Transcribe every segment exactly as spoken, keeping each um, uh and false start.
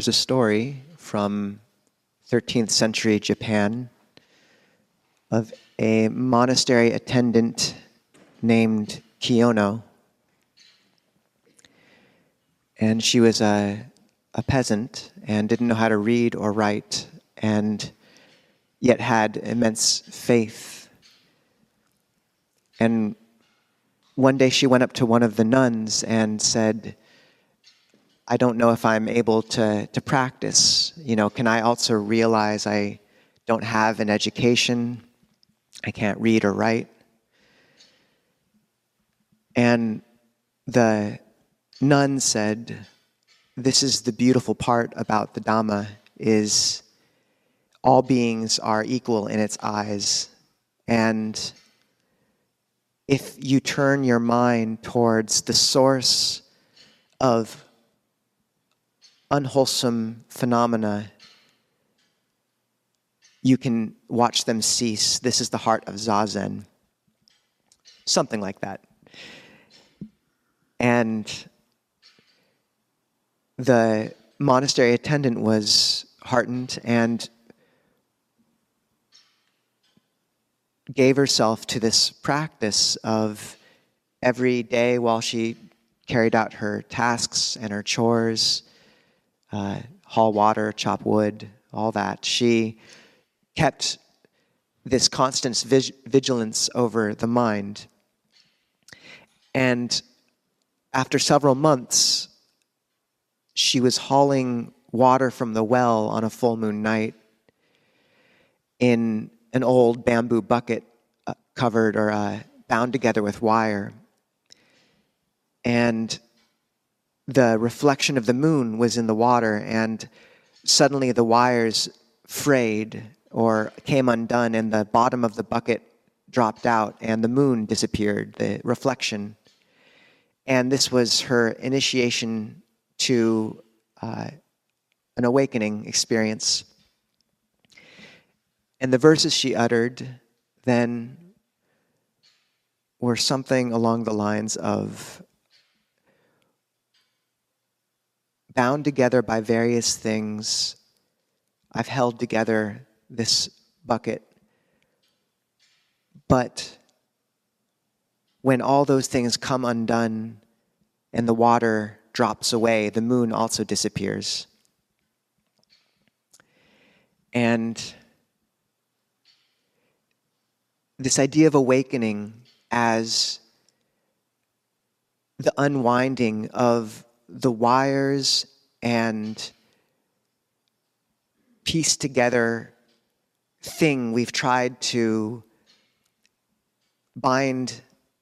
There's a story from thirteenth century Japan of a monastery attendant named Kiyono. And she was a, a peasant and didn't know how to read or write, and yet had immense faith. And one day she went up to one of the nuns and said, I don't know if I'm able to, to practice. You know, can I also realize I don't have an education? I can't read or write. And the nun said, this is the beautiful part about the Dhamma, is all beings are equal in its eyes. And if you turn your mind towards the source of unwholesome phenomena, you can watch them cease. This is the heart of Zazen. Something like that. And the monastery attendant was heartened and gave herself to this practice of every day while she carried out her tasks and her chores, uh, haul water, chop wood, all that. She kept this constant vig- vigilance over the mind. And after several months, she was hauling water from the well on a full moon night in an old bamboo bucket uh, covered or uh, bound together with wire. And the reflection of the moon was in the water, and suddenly the wires frayed or came undone, and the bottom of the bucket dropped out, and the moon disappeared, the reflection. And this was her initiation to uh, an awakening experience. And the verses she uttered then were something along the lines of, bound together by various things, I've held together this bucket. But when all those things come undone and the water drops away, the moon also disappears. And this idea of awakening as the unwinding of the wires and piece together thing we've tried to bind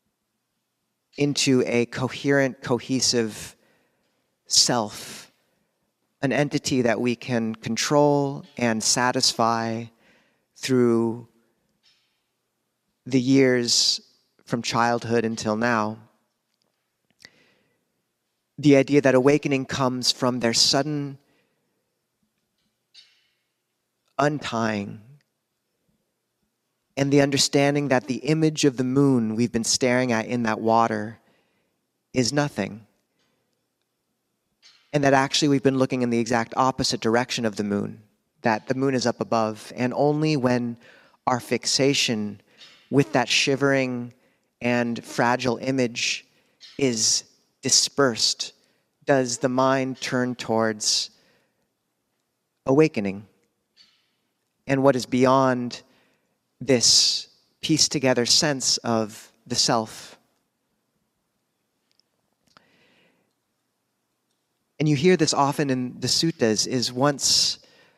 into a coherent, cohesive self, an entity that we can control and satisfy through the years from childhood until now. The idea that awakening comes from their sudden untying and the understanding that the image of the moon we've been staring at in that water is nothing. And that actually we've been looking in the exact opposite direction of the moon, that the moon is up above. And only when our fixation with that shivering and fragile image is dispersed does the mind turn towards awakening and what is beyond this pieced together sense of the self. And you hear this often in the suttas, is once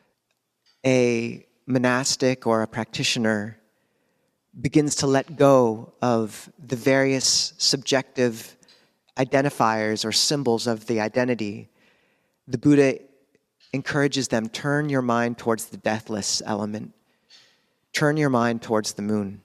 a monastic or a practitioner begins to let go of the various subjective identifiers or symbols of the identity, the Buddha encourages them, turn your mind towards the deathless element. Turn your mind towards the moon.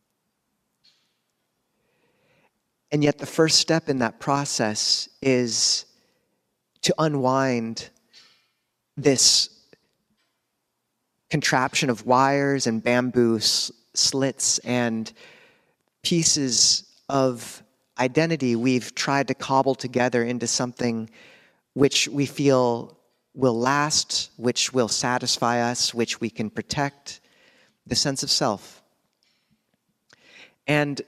And yet the first step in that process is to unwind this contraption of wires and bamboo s- slits and pieces of identity we've tried to cobble together into something which we feel will last, which will satisfy us, which we can protect, the sense of self. And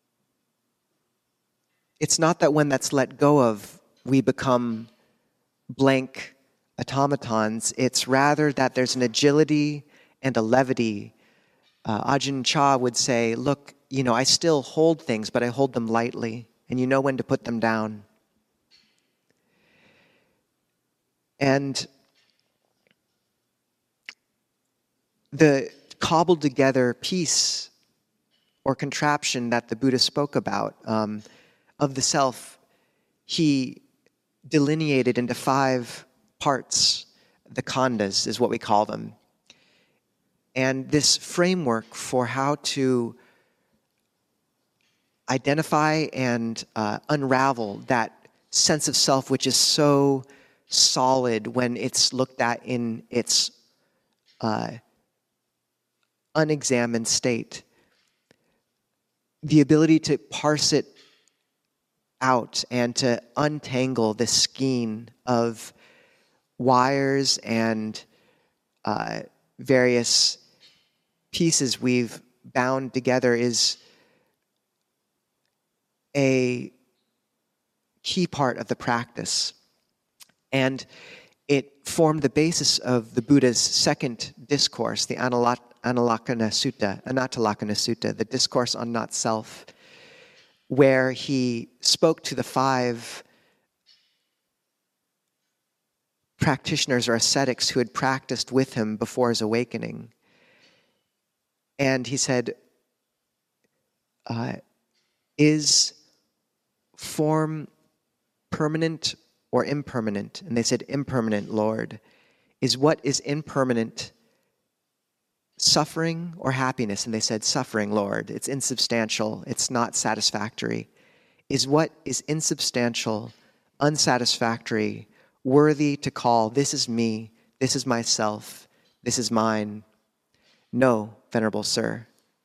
it's not that when that's let go of, we become blank automatons. It's rather that there's an agility and a levity. Uh, Ajahn Chah would say, look, you know, I still hold things, but I hold them lightly, and you know when to put them down. And the cobbled together piece or contraption that the Buddha spoke about um, of the self, he delineated into five parts. The khandhas is what we call them. And this framework for how to identify and uh, unravel that sense of self, which is so solid when it's looked at in its uh, unexamined state. The ability to parse it out and to untangle the skein of wires and uh, various pieces we've bound together is a key part of the practice. And it formed the basis of the Buddha's second discourse, the Analat- Analakkhana Sutta, Anattalakkana Sutta, the discourse on not self, where he spoke to the five practitioners or ascetics who had practiced with him before his awakening. And he said, uh, is form permanent or impermanent? And they said, impermanent, Lord. Is what is impermanent suffering or happiness? And they said, suffering, Lord. It's insubstantial. It's not satisfactory. Is what is insubstantial, unsatisfactory, worthy to call, this is me, this is myself, this is mine? No, Venerable Sir.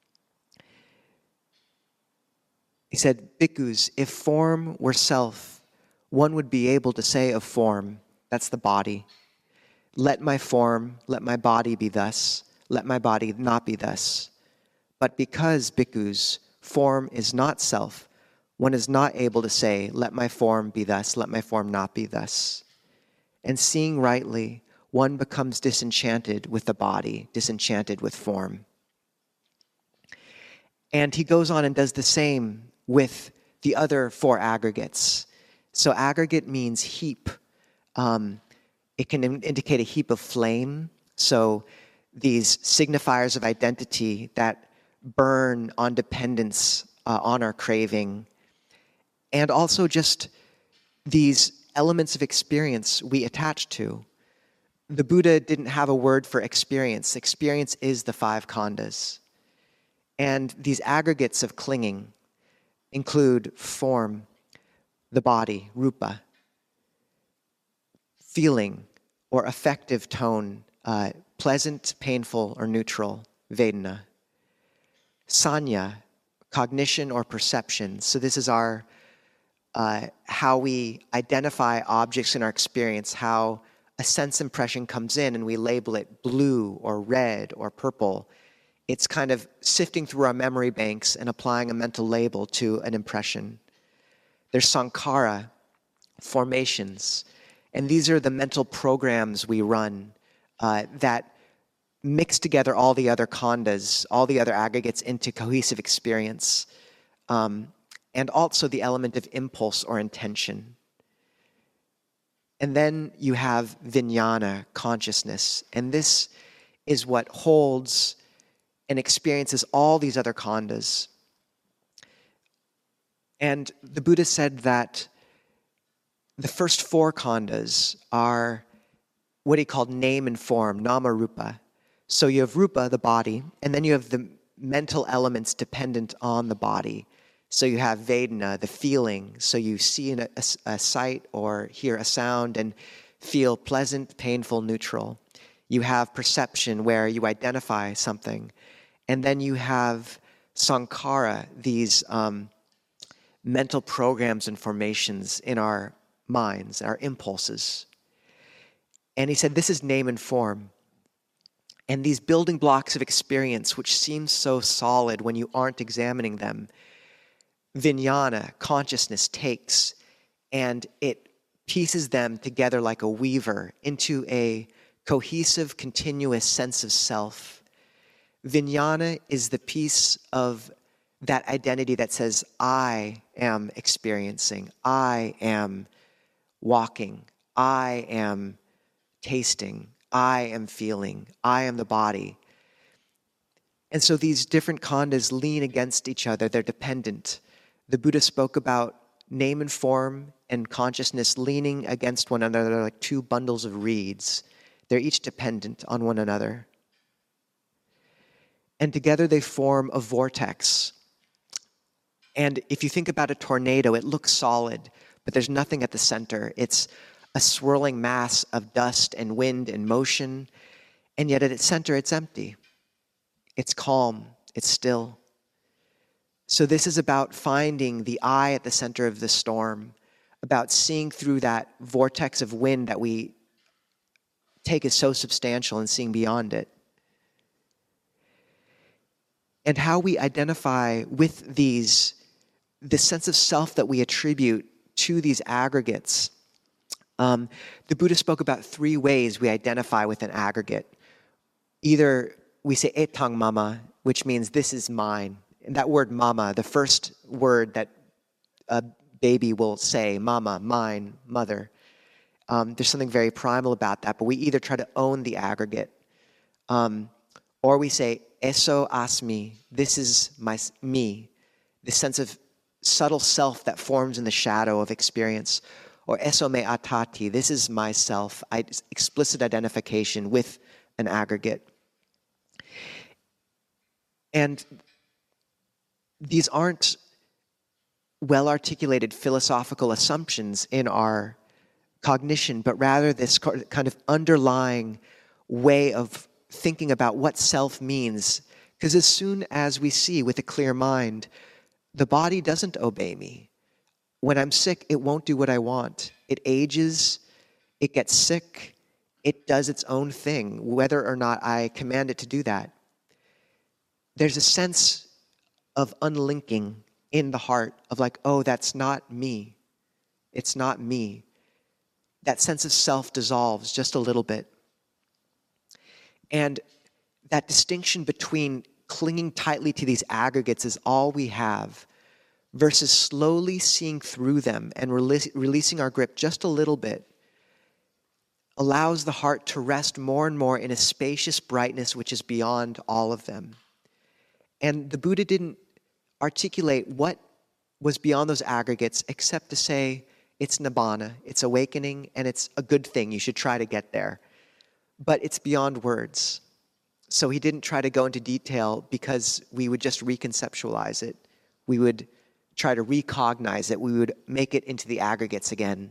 He said, bhikkhus, if form were self, one would be able to say of form, that's the body, let my form, let my body be thus, let my body not be thus. But because, bhikkhus, form is not self, one is not able to say, let my form be thus, let my form not be thus. And seeing rightly, one becomes disenchanted with the body, disenchanted with form. And he goes on and does the same with the other four aggregates. So aggregate means heap. Um, it can in- indicate a heap of flame. So these signifiers of identity that burn on dependence, uh, on our craving. And also just these elements of experience we attach to. The Buddha didn't have a word for experience. Experience is the five khandhas. And these aggregates of clinging include form, the body, rupa, feeling or affective tone, uh, pleasant, painful, or neutral, vedana. Sanya, cognition or perception. So this is our uh, how we identify objects in our experience, how a sense impression comes in and we label it blue or red or purple. It's kind of sifting through our memory banks and applying a mental label to an impression. There's sankhara, formations, and these are the mental programs we run uh, that mix together all the other khandhas, all the other aggregates into cohesive experience, um, and also the element of impulse or intention. And then you have vijnana, consciousness, and this is what holds and experiences all these other khandhas. And the Buddha said that the first four khandhas are what he called name and form, nama rupa. So you have rupa, the body, and then you have the mental elements dependent on the body. So you have vedana, the feeling. So you see a, a, a sight or hear a sound and feel pleasant, painful, neutral. You have perception where you identify something. And then you have sankhara, these um, mental programs and formations in our minds, our impulses. And he said, this is name and form. And these building blocks of experience, which seem so solid when you aren't examining them, vijnana, consciousness, takes, and it pieces them together like a weaver into a cohesive, continuous sense of self. Vijnana is the piece of that identity that says, I am experiencing, I am walking, I am tasting, I am feeling, I am the body. And so these different khandas lean against each other, they're dependent. The Buddha spoke about name and form and consciousness leaning against one another like two bundles of reeds. They're each dependent on one another. And together they form a vortex. And if you think about a tornado, it looks solid, but there's nothing at the center. It's a swirling mass of dust and wind and motion, and yet at its center, it's empty. It's calm, it's still. So this is about finding the eye at the center of the storm, about seeing through that vortex of wind that we take as so substantial and seeing beyond it. And how we identify with these, the sense of self that we attribute to these aggregates. Um, the Buddha spoke about three ways we identify with an aggregate. Either we say etang mama, which means this is mine. And that word mama, the first word that a baby will say, mama, mine, mother. Um, there's something very primal about that, but we either try to own the aggregate, um, or we say, eso asmi, this is my me, this sense of subtle self that forms in the shadow of experience. Or eso me atati, this is myself, I, explicit identification with an aggregate. And these aren't well-articulated philosophical assumptions in our cognition, but rather this kind of underlying way of thinking about what self means. Because as soon as we see with a clear mind, the body doesn't obey me. When I'm sick, it won't do what I want. It ages, it gets sick, it does its own thing, whether or not I command it to do that. There's a sense of unlinking in the heart of like, oh, that's not me. It's not me. That sense of self dissolves just a little bit. And that distinction between clinging tightly to these aggregates is all we have, versus slowly seeing through them and release, releasing our grip just a little bit, allows the heart to rest more and more in a spacious brightness which is beyond all of them. And the Buddha didn't articulate what was beyond those aggregates except to say, it's nibbana, it's awakening, and it's a good thing, you should try to get there. But it's beyond words. So he didn't try to go into detail because we would just reconceptualize it. We would try to recognize it. We would make it into the aggregates again.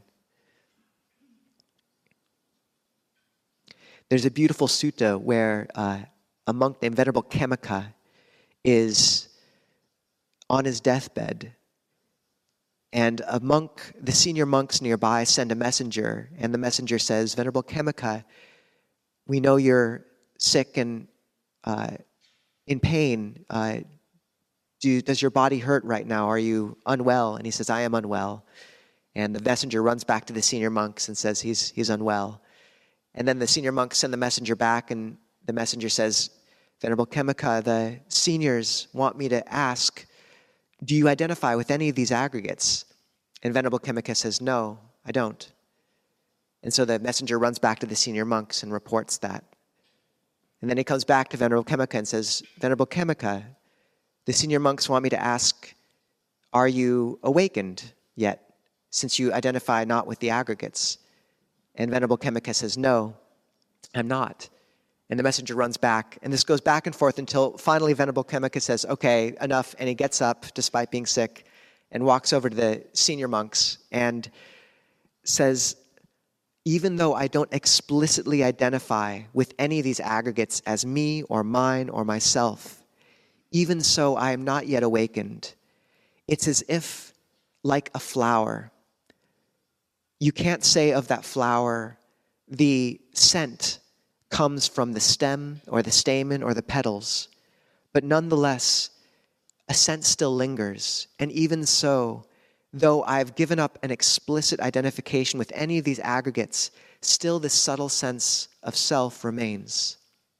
There's a beautiful sutta where uh, a monk named Venerable Khemaka is on his deathbed. And a monk, the senior monks nearby send a messenger, and the messenger says, Venerable Khemaka, we know you're sick and uh, in pain. Uh, do, does your body hurt right now? Are you unwell? And he says, I am unwell. And the messenger runs back to the senior monks and says he's, he's unwell. And then the senior monks send the messenger back, and the messenger says, Venerable Khemaka, the seniors want me to ask, do you identify with any of these aggregates? And Venerable Khemaka says, no, I don't. And so the messenger runs back to the senior monks and reports that. And then he comes back to Venerable Khemaka and says, Venerable Khemaka, the senior monks want me to ask, are you awakened yet, since you identify not with the aggregates? And Venerable Khemaka says, no, I'm not. And the messenger runs back, and this goes back and forth until finally Venerable Khemaka says, okay, enough, and he gets up, despite being sick, and walks over to the senior monks and says, even though I don't explicitly identify with any of these aggregates as me or mine or myself, even so I am not yet awakened. It's as if, like a flower, you can't say of that flower the scent comes from the stem or the stamen or the petals, but nonetheless, a scent still lingers. And even so, though I've given up an explicit identification with any of these aggregates, still this subtle sense of self remains.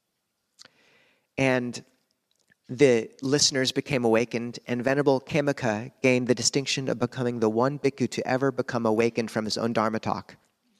And the listeners became awakened, and Venerable Khemaka gained the distinction of becoming the one bhikkhu to ever become awakened from his own Dharma talk.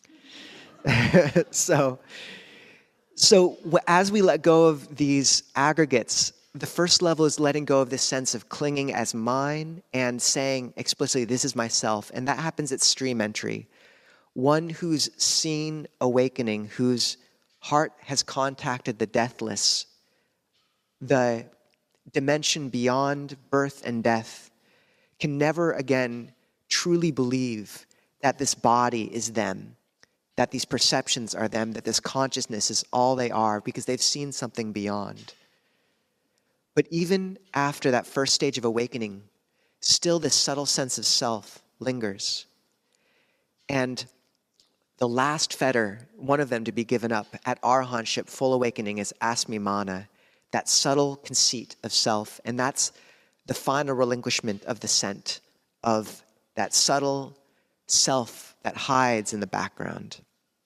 so, so as we let go of these aggregates, the first level is letting go of this sense of clinging as mine and saying explicitly, this is myself. And that happens at stream entry. One who's seen awakening, whose heart has contacted the deathless, the dimension beyond birth and death, can never again truly believe that this body is them, that these perceptions are them, that this consciousness is all they are, because they've seen something beyond. But even after that first stage of awakening, still this subtle sense of self lingers. And the last fetter, one of them to be given up at arahantship, full awakening, is asmimana, that subtle conceit of self. And that's the final relinquishment of the scent, of that subtle self that hides in the background.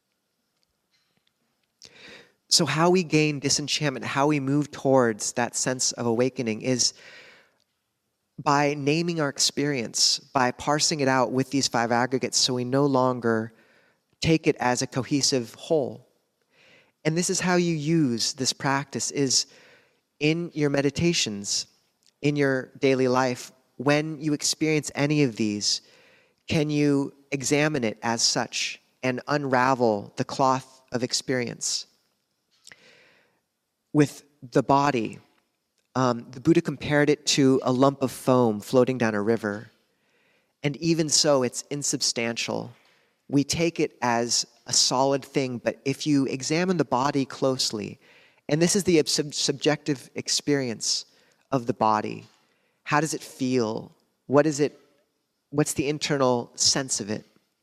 So how we gain disenchantment, how we move towards that sense of awakening is by naming our experience, by parsing it out with these five aggregates so we no longer take it as a cohesive whole. And this is how you use this practice, is in your meditations, in your daily life, when you experience any of these, can you examine it as such and unravel the cloth of experience? With the body, um, the Buddha compared it to a lump of foam floating down a river. And even so, it's insubstantial. We take it as a solid thing, but if you examine the body closely, and this is the sub- subjective experience of the body, how does it feel? What is it? What's the internal sense of it?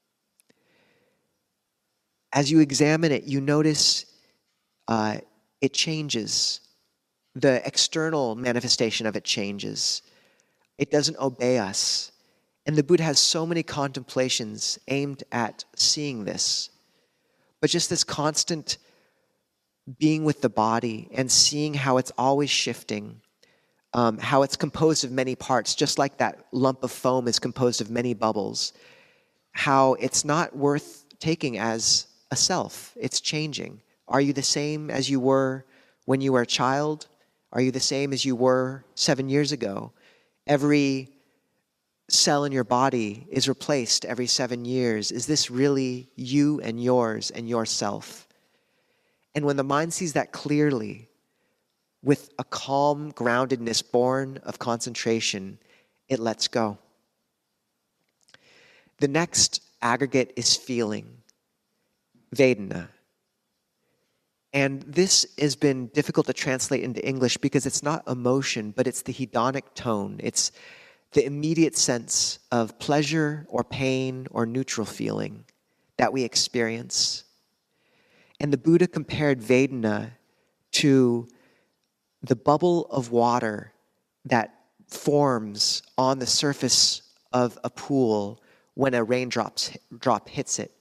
As you examine it, you notice uh, it changes. The external manifestation of it changes. It doesn't obey us. And the Buddha has so many contemplations aimed at seeing this. But just this constant being with the body and seeing how it's always shifting, um, how it's composed of many parts, just like that lump of foam is composed of many bubbles, how it's not worth taking as a self. It's changing. Are you the same as you were when you were a child? Are you the same as you were seven years ago? Every cell in your body is replaced every seven years. Is this really you and yours and yourself? And when the mind sees that clearly, with a calm groundedness born of concentration, it lets go. The next aggregate is feeling, Vedana. And this has been difficult to translate into English because it's not emotion, but it's the hedonic tone. It's the immediate sense of pleasure or pain or neutral feeling that we experience. And the Buddha compared Vedana to the bubble of water that forms on the surface of a pool when a raindrop drop hits it.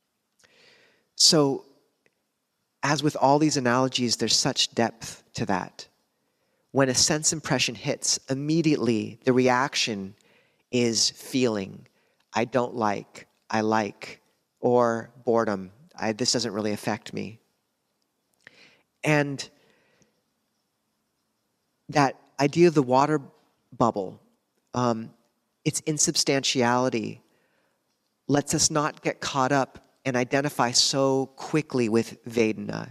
So, as with all these analogies, there's such depth to that. When a sense impression hits, immediately the reaction is feeling. I don't like, I like, or boredom. I, this doesn't really affect me. And that idea of the water bubble, um, its insubstantiality lets us not get caught up and identify so quickly with Vedana.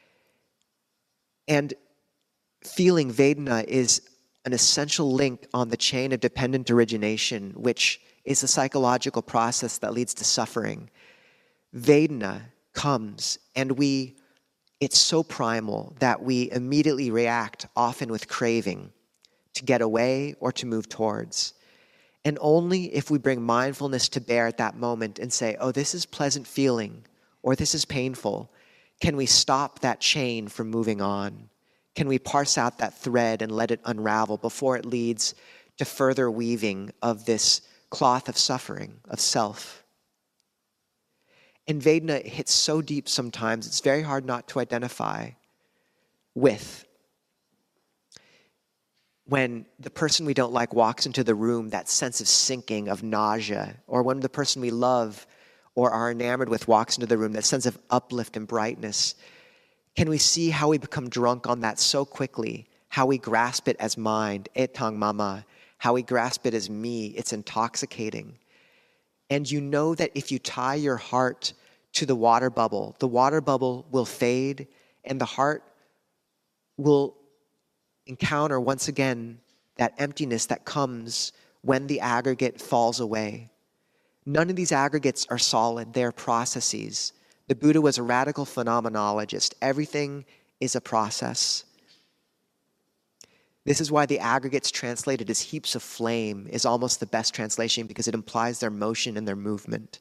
And feeling Vedana is an essential link on the chain of dependent origination, which is a psychological process that leads to suffering. Vedana comes, and we, it's so primal that we immediately react, often with craving, to get away or to move towards. And only if we bring mindfulness to bear at that moment and say, oh, this is pleasant feeling, or this is painful, can we stop that chain from moving on? Can we parse out that thread and let it unravel before it leads to further weaving of this cloth of suffering, of self? And Vedana hits so deep sometimes, it's very hard not to identify with. When the person we don't like walks into the room, that sense of sinking, of nausea, or when the person we love or are enamored with walks into the room, that sense of uplift and brightness, can we see how we become drunk on that so quickly, how we grasp it as mind, etang mama, how we grasp it as me, it's intoxicating. And you know that if you tie your heart to the water bubble, the water bubble will fade and the heart will encounter once again that emptiness that comes when the aggregate falls away. None of these aggregates are solid, they're processes. The Buddha was a radical phenomenologist. Everything is a process. This is why the aggregates translated as heaps of flame is almost the best translation, because it implies their motion and their movement.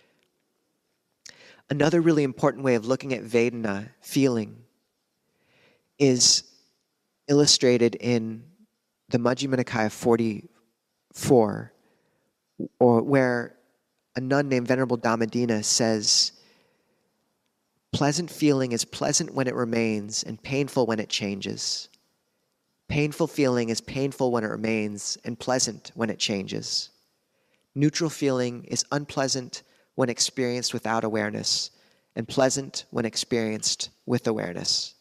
Another really important way of looking at Vedana, feeling, is illustrated in the Majjhima Nikaya forty-four, or where a nun named Venerable Dhammadina says, pleasant feeling is pleasant when it remains and painful when it changes. Painful feeling is painful when it remains and pleasant when it changes. Neutral feeling is unpleasant when experienced without awareness and pleasant when experienced with awareness.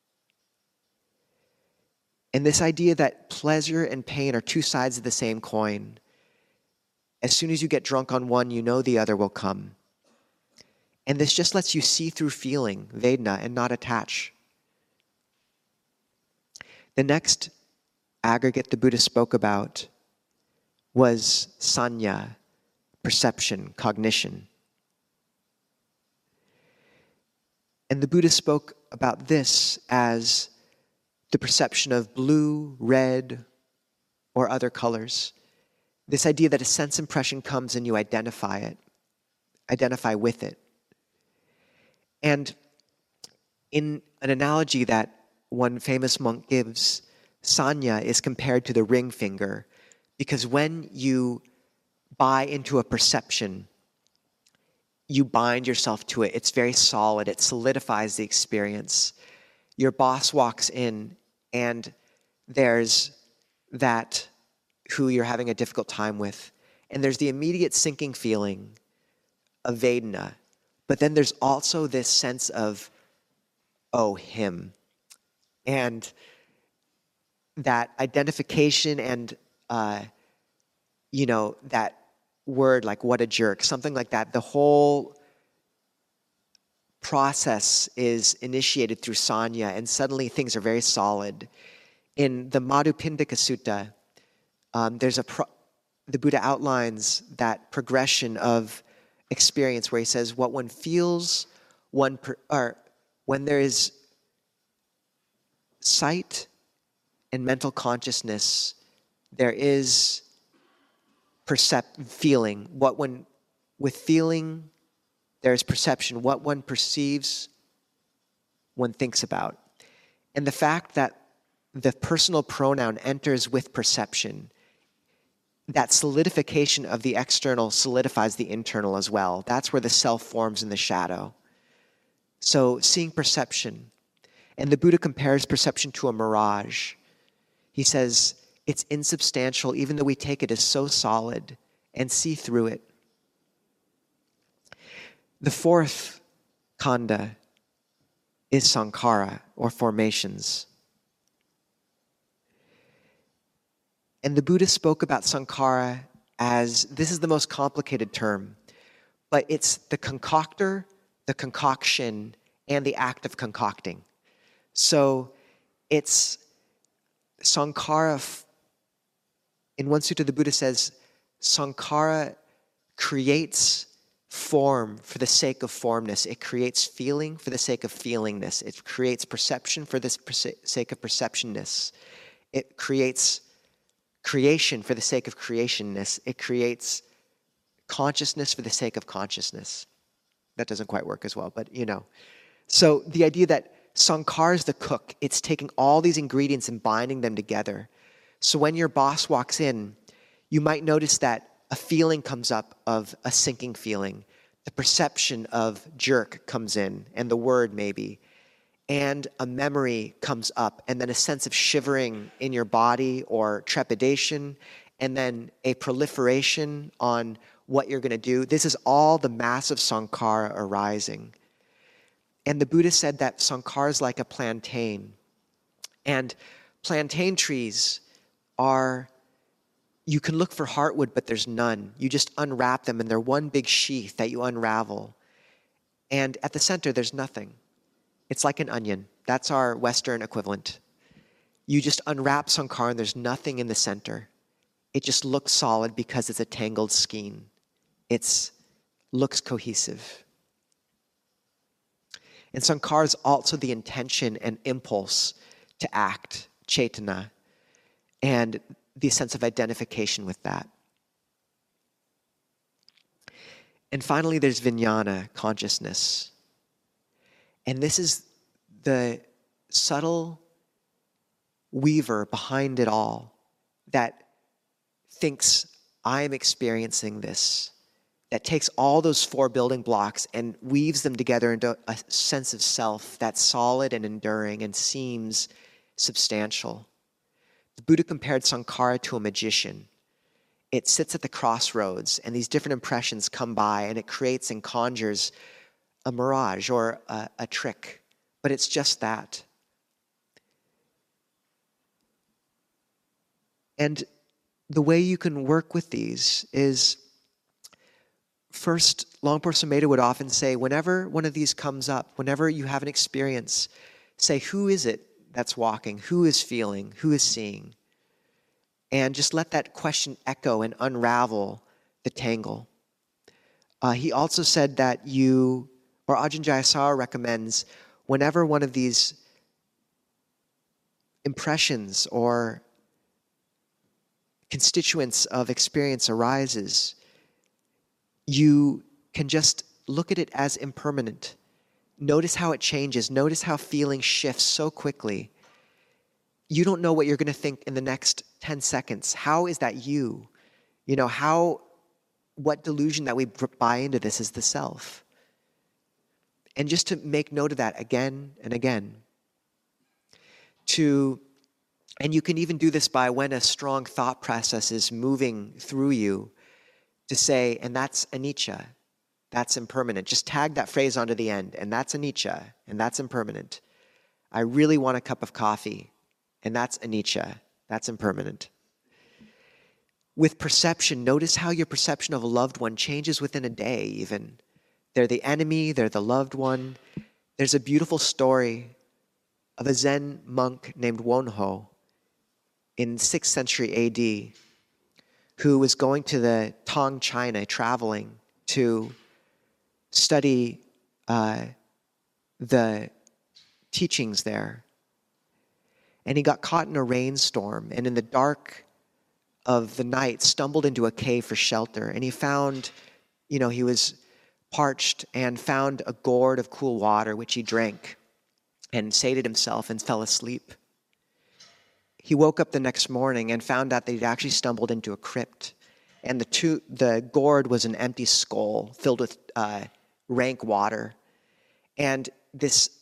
And this idea that pleasure and pain are two sides of the same coin. As soon as you get drunk on one, you know the other will come. And this just lets you see through feeling, Vedana, and not attach. The next aggregate the Buddha spoke about was sanya, perception, cognition. And the Buddha spoke about this as the perception of blue, red, or other colors. This idea that a sense impression comes and you identify it, identify with it. And in an analogy that one famous monk gives, sanya is compared to the ring finger, because when you buy into a perception, you bind yourself to it. It's very solid. It solidifies the experience. Your boss walks in and there's that who you're having a difficult time with. And there's the immediate sinking feeling of Vedana. But then there's also this sense of, oh, him. And that identification and, uh, you know, that word like, what a jerk, something like that. The whole process is initiated through sanya, and suddenly things are very solid. In the Madhupindika Sutta, um, there's a pro- the Buddha outlines that progression of experience where he says, what one feels, one per- or when there is sight and mental consciousness, there is percep- feeling. What one, with feeling, there is perception. What one perceives, one thinks about. And the fact that the personal pronoun enters with perception, that solidification of the external solidifies the internal as well. That's where the self forms in the shadow. So seeing perception. And the Buddha compares perception to a mirage. He says, it's insubstantial even though we take it as so solid and see through it. The fourth khanda is sankhara, or formations. And the Buddha spoke about sankhara as, this is the most complicated term, but it's the concoctor, the concoction, and the act of concocting. So it's sankhara. In one sutta, the Buddha says, sankhara creates form for the sake of formness. It creates feeling for the sake of feelingness. It creates perception for the sake of perceptionness. It creates creation for the sake of creationness. It creates consciousness for the sake of consciousness. that doesn't quite work as well, but you know. So the idea that Sankara is the cook, it's taking all these ingredients and binding them together. So when your boss walks in, you might notice that a feeling comes up of a sinking feeling. The perception of jerk comes in, and the word maybe. And a memory comes up, and then a sense of shivering in your body or trepidation, and then a proliferation on what you're going to do. This is all the massive Sankara arising. And the Buddha said that Sankara is like a plantain. And plantain trees are, you can look for heartwood, but there's none. You just unwrap them, and they're one big sheath that you unravel. And at the center, there's nothing. It's like an onion. That's our Western equivalent. You just unwrap Sankara, and there's nothing in the center. It just looks solid because it's a tangled skein. It looks cohesive. And Sankara is also the intention and impulse to act, cetana, and the sense of identification with that. And finally, there's vijnana, consciousness. And this is the subtle weaver behind it all that thinks, I am experiencing this, that takes all those four building blocks and weaves them together into a sense of self that's solid and enduring and seems substantial. The Buddha compared Sankara to a magician. It sits at the crossroads, and these different impressions come by, and it creates and conjures a mirage or a, a trick. But it's just that. And the way you can work with these is, first, Longpo Sumedho would often say, whenever one of these comes up, whenever you have an experience, say, who is it that's walking? Who is feeling? Who is seeing? And just let that question echo and unravel the tangle. Uh, he also said that you, or Ajahn Jayasara recommends, whenever one of these impressions or constituents of experience arises, you can just look at it as impermanent. Notice how it changes. Notice how feeling shifts so quickly. You don't know what you're going to think in the next ten seconds. How is that you? You know, how, what delusion that we buy into this is the self. And just to make note of that again and again. To, and you can even do this by when a strong thought process is moving through you, to say, and that's anicca, that's impermanent. Just tag that phrase onto the end, and that's anicca, and that's impermanent. I really want a cup of coffee, and that's anicca, that's impermanent. With perception, notice how your perception of a loved one changes within a day even. They're the enemy, they're the loved one. There's a beautiful story of a Zen monk named Wonho in sixth century A D who was going to the Tang, China, traveling to study uh, the teachings there. And he got caught in a rainstorm, and in the dark of the night stumbled into a cave for shelter. And he found, you know, he was parched and found a gourd of cool water, which he drank and sated himself and fell asleep. He woke up the next morning and found out that he'd actually stumbled into a crypt. And the, two, the gourd was an empty skull filled with uh, rank water. And this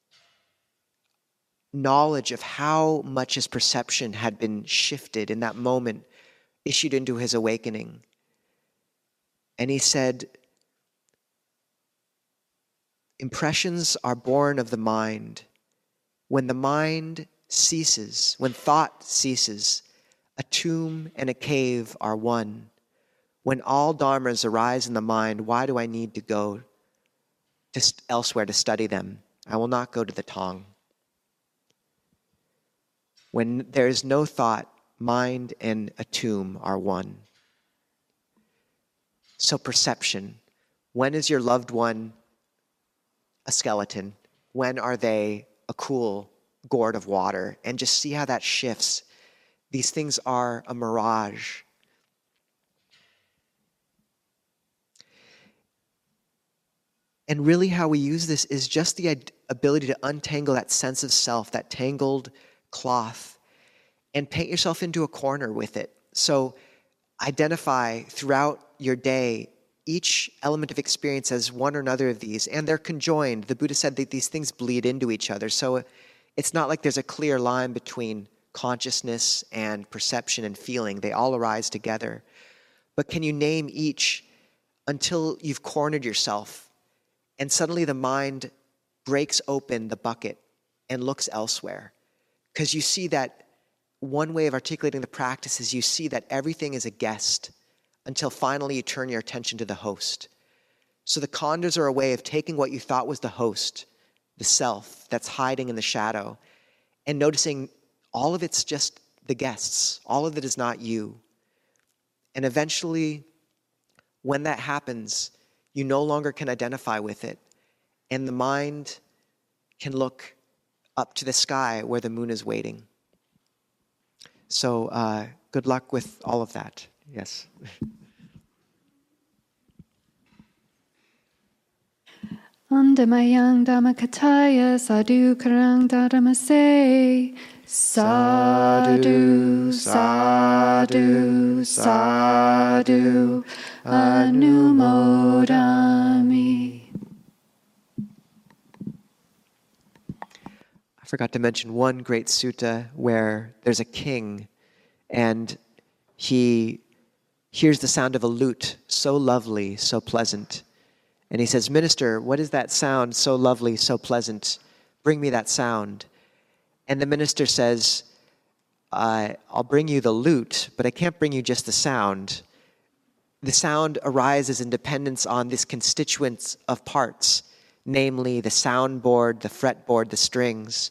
knowledge of how much his perception had been shifted in that moment issued into his awakening. And he said, impressions are born of the mind. When the mind ceases, when thought ceases, a tomb and a cave are one. When all dharmas arise in the mind, why do I need to go to elsewhere to study them? I will not go to the Tang. When there is no thought, mind and a tomb are one. So perception. When is your loved one a skeleton? When are they a cool gourd of water? And just see how that shifts. These things are a mirage. And really how we use this is just the ability to untangle that sense of self, that tangled cloth, and paint yourself into a corner with it. So identify throughout your day each element of experience as one or another of these, and they're conjoined. The Buddha said that these things bleed into each other. So it's not like there's a clear line between consciousness and perception and feeling. They all arise together. But can you name each until you've cornered yourself, and suddenly the mind breaks open the bucket and looks elsewhere? Because you see that one way of articulating the practice is you see that everything is a guest until finally you turn your attention to the host. So the khandhas are a way of taking what you thought was the host, the self that's hiding in the shadow, and noticing all of it's just the guests. All of it is not you. And eventually, when that happens, you no longer can identify with it, and the mind can look up to the sky where the moon is waiting. So uh, good luck with all of that. Yes. Andamayang Dhammakataya Sadhu Karang Dadamase Sadhu Sadhu Sadhu Anumodami. I forgot to mention one great sutta where there's a king and he hears the sound of a lute, so lovely, so pleasant. And he says, "Minister, what is that sound so lovely, so pleasant? Bring me that sound." And the minister says, uh, "I'll bring you the lute, but I can't bring you just the sound. The sound arises in dependence on this constituents of parts, namely the soundboard, the fretboard, the strings."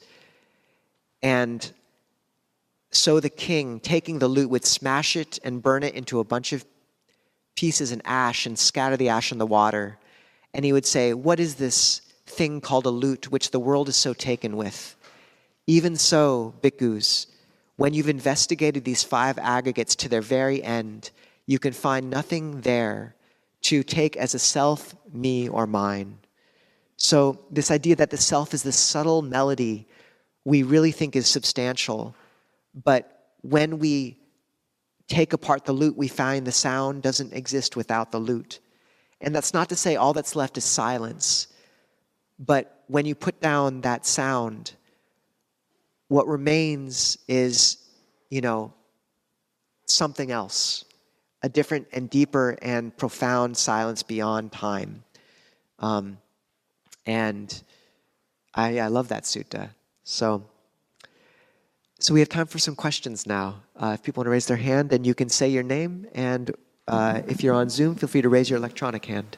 And so the king, taking the lute, would smash it and burn it into a bunch of pieces in ash and scatter the ash in the water. And he would say, "What is this thing called a lute which the world is so taken with? Even so, bhikkhus, when you've investigated these five aggregates to their very end, you can find nothing there to take as a self, me, or mine." So this idea that the self is this subtle melody we really think is substantial, but when we take apart the lute, we find the sound doesn't exist without the lute. And that's not to say all that's left is silence, but when you put down that sound, what remains is, you know, something else, a different and deeper and profound silence beyond time. Um, and I, I love that sutta. So, so we have time for some questions now. Uh, if people want to raise their hand, then you can say your name, and uh, if you're on Zoom, feel free to raise your electronic hand.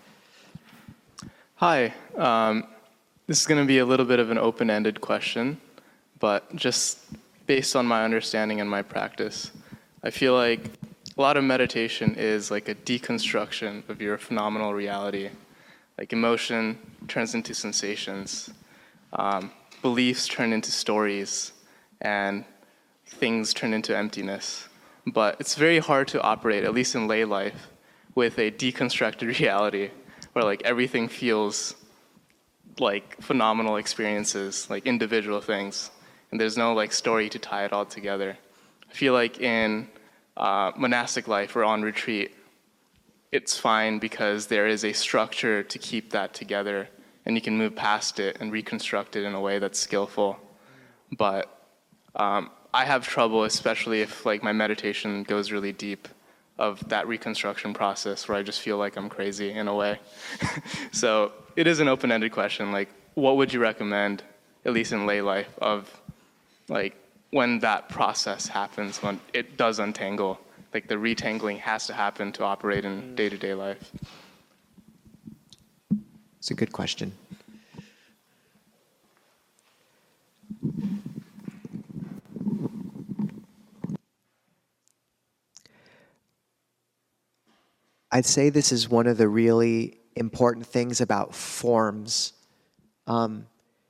Hi. Um, this is going to be a little bit of an open-ended question, but just based on my understanding and my practice, I feel like a lot of meditation is like a deconstruction of your phenomenal reality. Like emotion turns into sensations, um, beliefs turn into stories, and things turn into emptiness. But it's very hard to operate, at least in lay life, with a deconstructed reality where like everything feels like phenomenal experiences, like individual things, and there's no like story to tie it all together. I feel like in uh, monastic life or on retreat, it's fine because there is a structure to keep that together, and you can move past it and reconstruct it in a way that's skillful. But um, I have trouble, especially if like my meditation goes really deep, of that reconstruction process where I just feel like I'm crazy in a way. So it is an open-ended question, like what would you recommend, at least in lay life, of like when that process happens, when it does untangle, like the retangling has to happen to operate in day-to-day life? It's a good question. I'd say this is one of the really important things about forms. Um,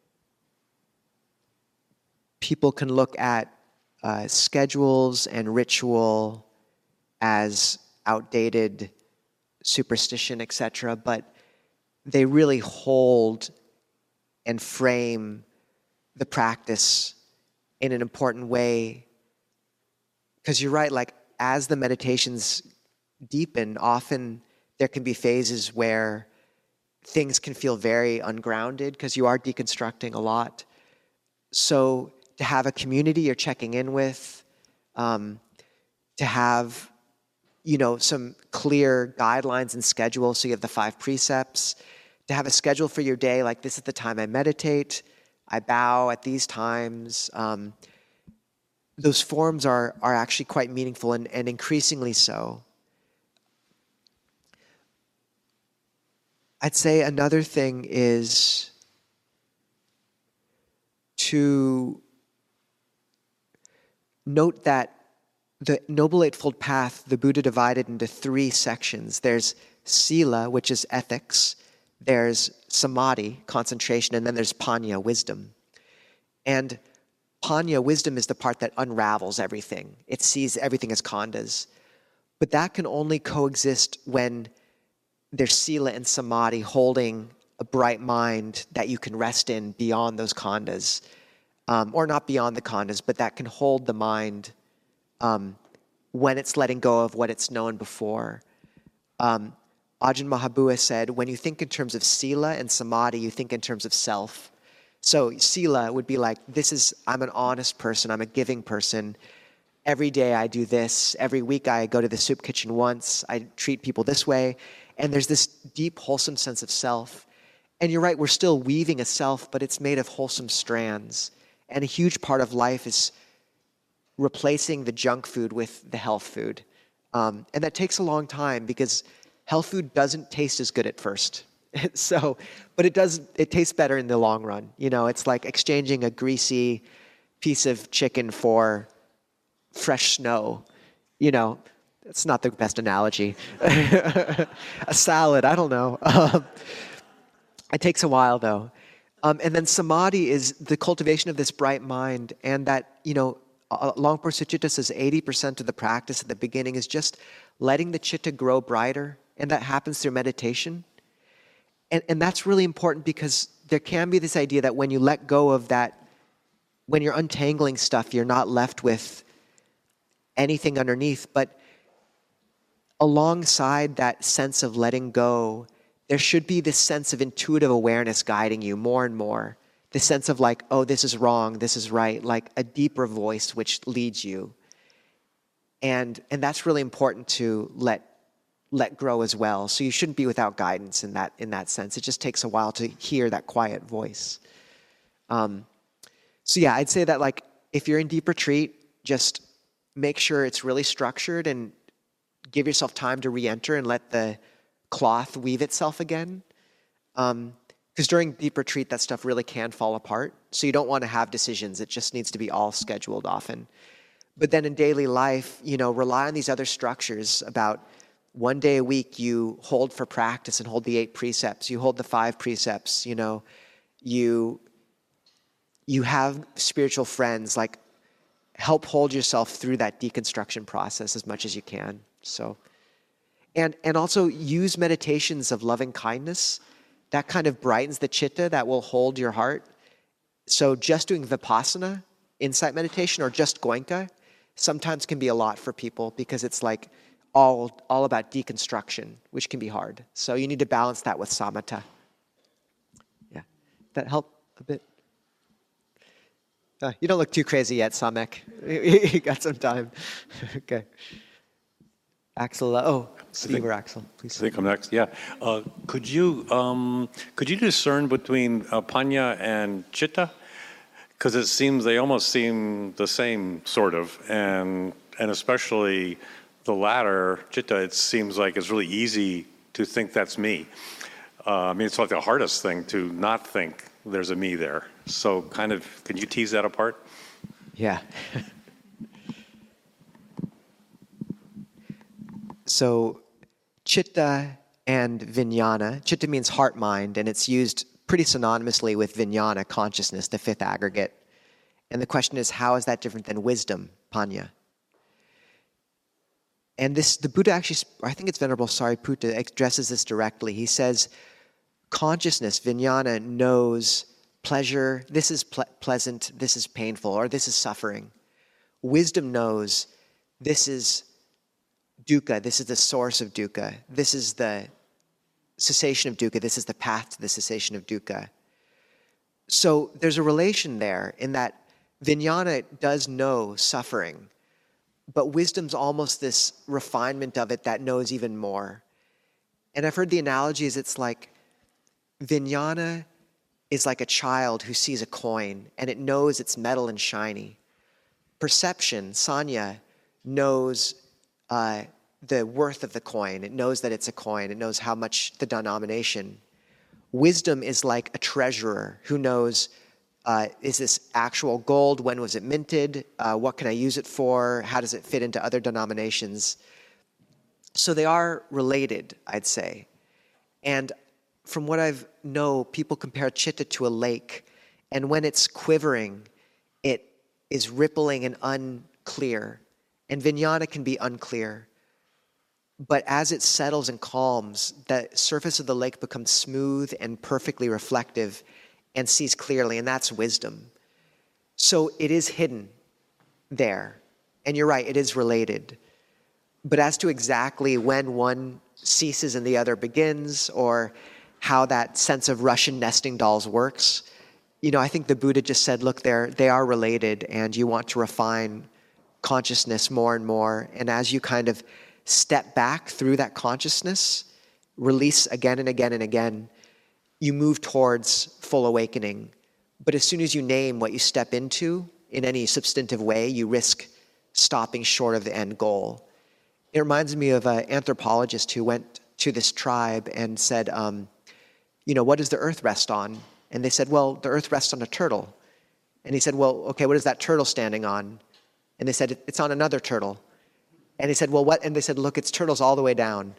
people can look at uh, schedules and ritual as outdated superstition, et cetera, but they really hold and frame the practice in an important way. Because you're right, like as the meditations deepen, often there can be phases where things can feel very ungrounded because you are deconstructing a lot. So to have a community you're checking in with, um, to have, you know, some clear guidelines and schedules. So you have the five precepts, to have a schedule for your day, like this is the time I meditate, I bow at these times. Um, those forms are, are actually quite meaningful and, and increasingly so. I'd say another thing is to note that the Noble Eightfold Path, the Buddha divided into three sections. There's sila, which is ethics. There's samadhi, concentration, and then there's panya, wisdom. And panya, wisdom, is the part that unravels everything. It sees everything as khandhas. But that can only coexist when there's sila and samadhi holding a bright mind that you can rest in beyond those khandhas. Um, or not beyond the khandhas, but that can hold the mind um, when it's letting go of what it's known before. Um, Ajahn Mahabua said, when you think in terms of sila and samadhi, you think in terms of self. So sila would be like, this is, I'm an honest person, I'm a giving person. Every day I do this. Every week I go to the soup kitchen once. I treat people this way. And there's this deep, wholesome sense of self. And you're right, we're still weaving a self, but it's made of wholesome strands. And a huge part of life is replacing the junk food with the health food. Um, and that takes a long time because health food doesn't taste as good at first. So, but it does, it tastes better in the long run. You know, it's like exchanging a greasy piece of chicken for fresh snow. You know, it's not the best analogy. A salad, I don't know. Um, it takes a while though. Um, and then samadhi is the cultivation of this bright mind, and that, you know, Longpo Sucitta says eighty percent of the practice at the beginning is just letting the chitta grow brighter, and that happens through meditation. And, and that's really important because there can be this idea that when you let go of that, when you're untangling stuff, you're not left with anything underneath. But alongside that sense of letting go, there should be this sense of intuitive awareness guiding you more and more. The sense of like, oh, this is wrong, this is right, like a deeper voice which leads you. And, and that's really important to let, let grow as well. So you shouldn't be without guidance in that, in that sense. It just takes a while to hear that quiet voice. Um, so yeah, I'd say that like, if you're in deep retreat, just make sure it's really structured and give yourself time to re-enter and let the cloth weave itself again. Um, Because during deep retreat, that stuff really can fall apart. So you don't want to have decisions. It just needs to be all scheduled often. But then in daily life, you know, rely on these other structures about one day a week you hold for practice and hold the eight precepts. You hold the five precepts, you know. You, you have spiritual friends, like help hold yourself through that deconstruction process as much as you can. So, and, and also use meditations of loving kindness. That kind of brightens the chitta that will hold your heart. So just doing vipassana, insight meditation, or just goenka sometimes can be a lot for people because it's like all, all about deconstruction, which can be hard. So you need to balance that with samatha. Yeah, that help a bit? Uh, you don't look too crazy yet, Samek. You got some time. Okay. Axel, oh, Steve think, or Axel, please. I think I'm next. Yeah. Uh, could you um, could you discern between uh, panya and chitta? Because it seems they almost seem the same, sort of, and and especially the latter, chitta. It seems like it's really easy to think that's me. Uh, I mean, it's like the hardest thing to not think there's a me there. So, kind of, can you tease that apart? Yeah. So, chitta and vijnana. Chitta means heart mind, and it's used pretty synonymously with vijnana, consciousness, the fifth aggregate. And the question is, how is that different than wisdom, panya? And this, the Buddha actually, I think it's Venerable Sariputta, addresses this directly. He says, consciousness, vijnana, knows pleasure, this is ple- pleasant, this is painful, or this is suffering. Wisdom knows this is dukkha, this is the source of dukkha, this is the cessation of dukkha, this is the path to the cessation of dukkha. So there's a relation there in that vijnana does know suffering, but wisdom's almost this refinement of it that knows even more. And I've heard the analogy is it's like vijnana is like a child who sees a coin and it knows it's metal and shiny. Perception, sanya, knows uh, the worth of the coin. It knows that it's a coin. It knows how much the denomination. Wisdom is like a treasurer who knows, uh, is this actual gold? When was it minted? Uh, what can I use it for? How does it fit into other denominations? So they are related, I'd say. And from what I know, people compare citta to a lake. And when it's quivering, it is rippling and unclear. And vijnana can be unclear. But as it settles and calms, the surface of the lake becomes smooth and perfectly reflective and sees clearly, and that's wisdom. So it is hidden there. And you're right, it is related. But as to exactly when one ceases and the other begins, or how that sense of Russian nesting dolls works, you know, I think the Buddha just said, look, they're, they are related, and you want to refine consciousness more and more. And as you kind of step back through that consciousness, release again and again and again, you move towards full awakening. But as soon as you name what you step into in any substantive way, you risk stopping short of the end goal. It reminds me of an anthropologist who went to this tribe and said, um, you know, what does the earth rest on? And they said, well, the earth rests on a turtle. And he said, well, okay, what is that turtle standing on? And they said, it's on another turtle. And he said, well, what? And they said, look, it's turtles all the way down.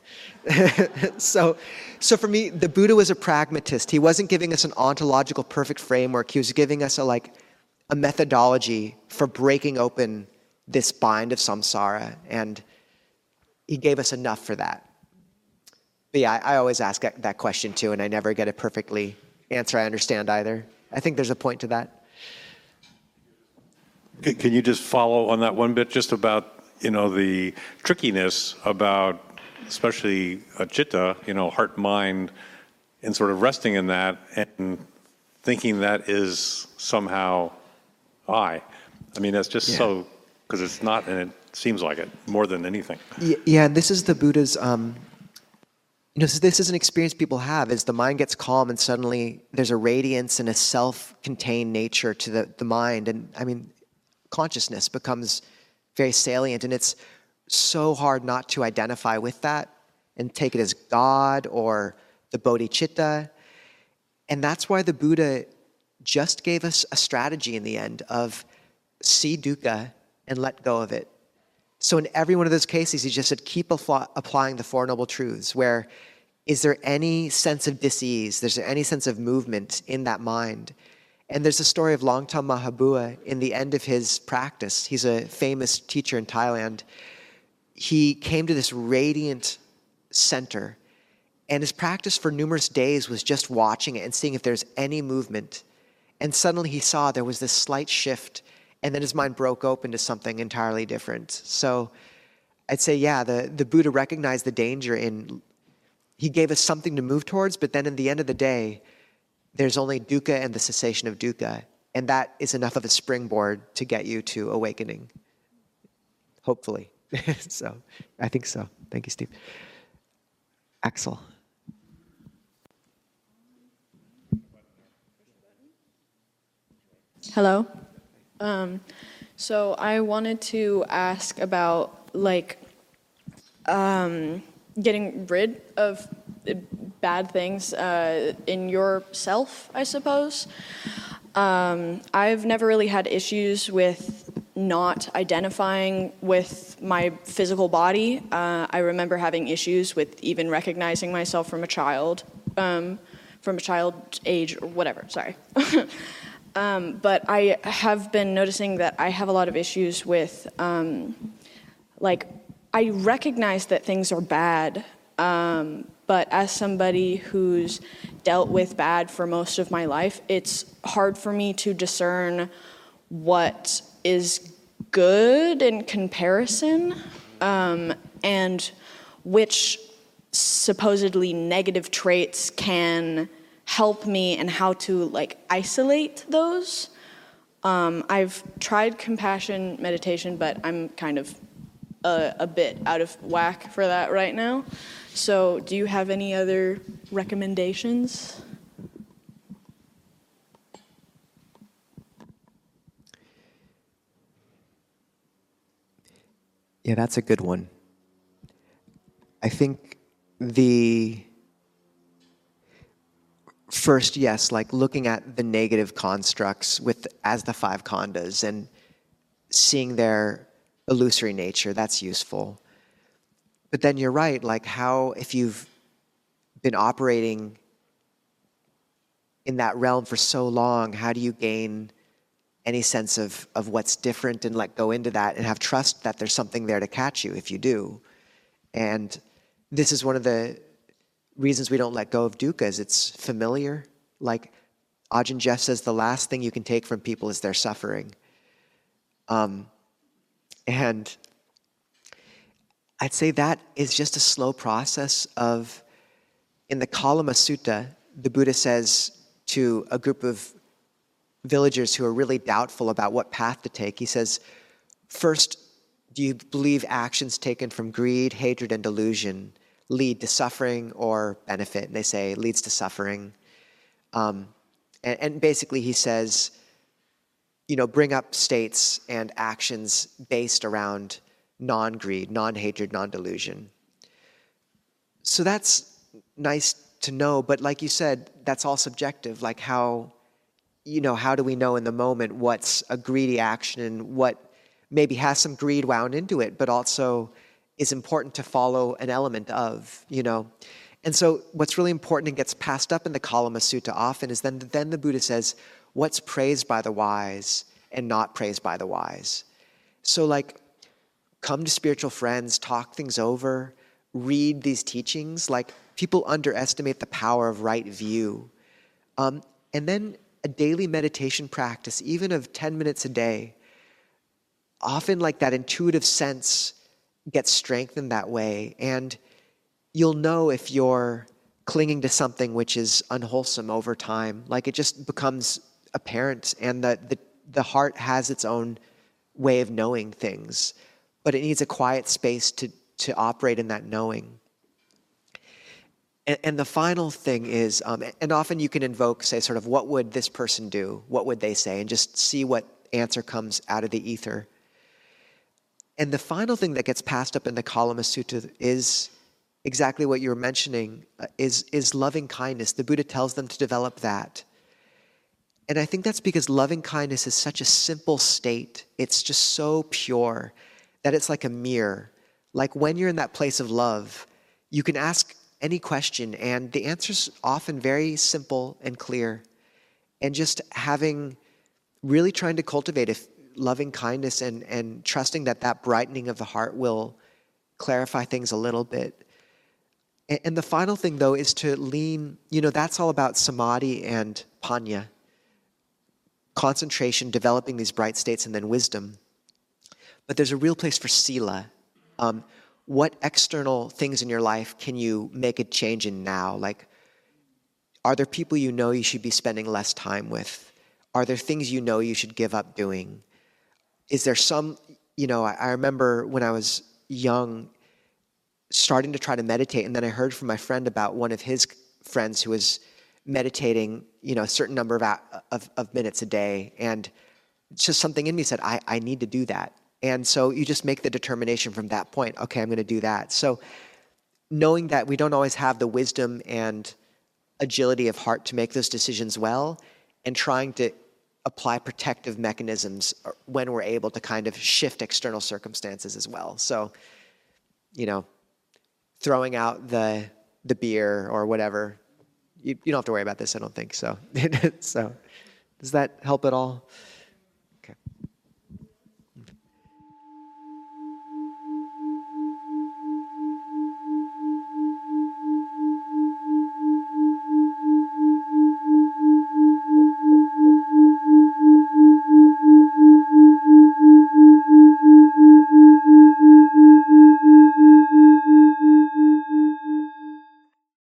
so, so for me, the Buddha was a pragmatist. He wasn't giving us an ontological perfect framework. He was giving us a, like, a methodology for breaking open this bind of samsara. And he gave us enough for that. But yeah, I, I always ask that, that question too, and I never get a perfectly answer I understand either. I think there's a point to that. Can you just follow on that one bit, just about, you know, the trickiness about, especially a citta, you know, heart, mind, and sort of resting in that and thinking that is somehow I. I mean, that's just yeah. so, because it's not, and it seems like it more than anything. Yeah, and this is the Buddha's, um, you know, so this is an experience people have, is the mind gets calm and suddenly there's a radiance and a self-contained nature to the, the mind. And I mean, consciousness becomes very salient, and it's so hard not to identify with that and take it as God or the bodhicitta. And that's why the Buddha just gave us a strategy in the end of see dukkha and let go of it. So in every one of those cases, he just said, keep apl- applying the Four Noble Truths, where is there any sense of dis-ease? Is there any sense of movement in that mind? And there's a story of Longtham Mahabua in the end of his practice. He's a famous teacher in Thailand. He came to this radiant center, and his practice for numerous days was just watching it and seeing if there's any movement. And suddenly he saw there was this slight shift, and then his mind broke open to something entirely different. So I'd say, yeah, the, the Buddha recognized the danger in, he gave us something to move towards, but then in the end of the day, there's only dukkha and the cessation of dukkha. And that is enough of a springboard to get you to awakening. Hopefully. So, I think so. Thank you, Steve. Axel. Hello. Um, so I wanted to ask about, like, um, getting rid of bad things uh, in yourself, I suppose. Um, I've never really had issues with not identifying with my physical body. Uh, I remember having issues with even recognizing myself from a child, um, from a child age or whatever, sorry. um, but I have been noticing that I have a lot of issues with, um, like, I recognize that things are bad, Um, but as somebody who's dealt with bad for most of my life, it's hard for me to discern what is good in comparison, um, and which supposedly negative traits can help me and how to like isolate those. Um, I've tried compassion meditation, but I'm kind of a, a bit out of whack for that right now. So do you have any other recommendations? Yeah, that's a good one. I think the first, yes, like looking at the negative constructs with as the five khandas and seeing their illusory nature, that's useful. But then you're right, like how, if you've been operating in that realm for so long, how do you gain any sense of, of what's different and let go into that and have trust that there's something there to catch you if you do? And this is one of the reasons we don't let go of dukkha is it's familiar. Like Ajahn Jeff says, the last thing you can take from people is their suffering. Um, and I'd say that is just a slow process of, in the Kalama Sutta, the Buddha says to a group of villagers who are really doubtful about what path to take, he says, first, do you believe actions taken from greed, hatred, and delusion lead to suffering or benefit? And they say, leads to suffering. Um, and, and basically he says, you know, bring up states and actions based around non-greed, non-hatred, non-delusion. So that's nice to know, but like you said, that's all subjective. Like how, you know, how do we know in the moment what's a greedy action and what maybe has some greed wound into it, but also is important to follow an element of, you know. And so what's really important and gets passed up in the Kalama Sutta often is then, then the Buddha says, what's praised by the wise and not praised by the wise. So like, come to spiritual friends, talk things over, read these teachings. Like people underestimate the power of right view. Um, and then a daily meditation practice, even of ten minutes a day, often like that intuitive sense gets strengthened that way. And you'll know if you're clinging to something which is unwholesome over time. Like it just becomes apparent, and the, the, the heart has its own way of knowing things, but it needs a quiet space to, to operate in that knowing. And, and the final thing is, um, and often you can invoke, say, sort of, what would this person do? What would they say? And just see what answer comes out of the ether. And the final thing that gets passed up in the Kalama Sutta is exactly what you were mentioning, uh, is, is loving kindness. The Buddha tells them to develop that. And I think that's because loving kindness is such a simple state. It's just so pure that it's like a mirror. Like when you're in that place of love, you can ask any question and the answer's often very simple and clear. And just having, really trying to cultivate a loving kindness and, and trusting that that brightening of the heart will clarify things a little bit. And, and the final thing though is to lean, you know, that's all about samadhi and panya. Concentration, developing these bright states, and then wisdom. But there's a real place for sila. Um, what external things in your life can you make a change in now? Like, are there people you know you should be spending less time with? Are there things you know you should give up doing? Is there some, you know, I, I remember when I was young, starting to try to meditate, and then I heard from my friend about one of his friends who was meditating, you know, a certain number of, of, of minutes a day. And just something in me said, I, I need to do that. And so you just make the determination from that point, okay, I'm going to do that. So knowing that we don't always have the wisdom and agility of heart to make those decisions well, and trying to apply protective mechanisms when we're able to kind of shift external circumstances as well. So, you know, throwing out the the beer or whatever, you, you don't have to worry about this, I don't think so. So does that help at all?